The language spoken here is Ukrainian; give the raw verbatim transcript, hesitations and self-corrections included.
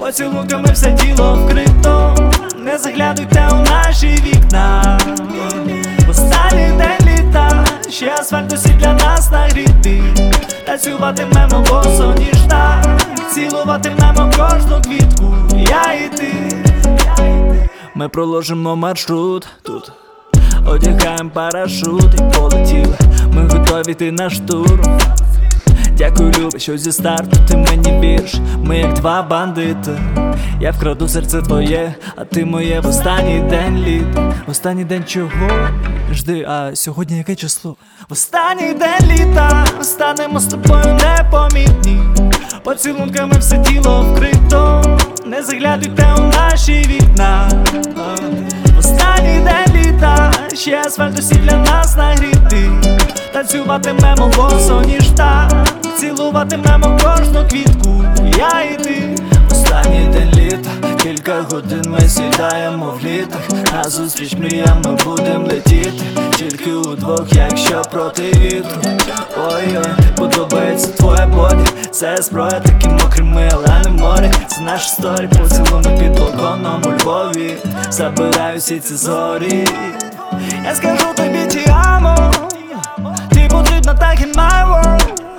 поцілунками все тіло вкрито. Не заглядуйте у наші вікна. Останній день літа, ще асфальт усі для нас нагрітий. Танцюватимемо босо ніж так, цілуватимемо кожну квітку, я і ти. Ми проложимо маршрут тут, одягаємо парашут і полетіли. Ми готові йти на штурм. Дякую, любе, що зі старту ти мені вірш. Ми як два бандити. Я вкраду серце твоє, а ти моє в останній день літа. В останній день чого? Жди, а сьогодні яке число? В останній день літа станемо з тобою непомітні. Поцілунками все тіло вкрито. Не заглядуйте у наші вікна. В останній день літа, ще асфальт усі для нас нагрітий. Танцюватимемо босо ніж так, цілуватимемо кожну квітку, я і ти. Останній день літа, кілька годин ми сідаємо в літах. Назустріч мріям ми будем летіти, тільки удвох, якщо проти вітру. Ой-ой, подобається твоє боді. Це зброя, такі мокрі ми, але не в морі. Це наша сторі, поцілунок під балконом у Львові. Забираю всі ці зорі. Я скажу тобі ті амо, ти потрібна так in my world.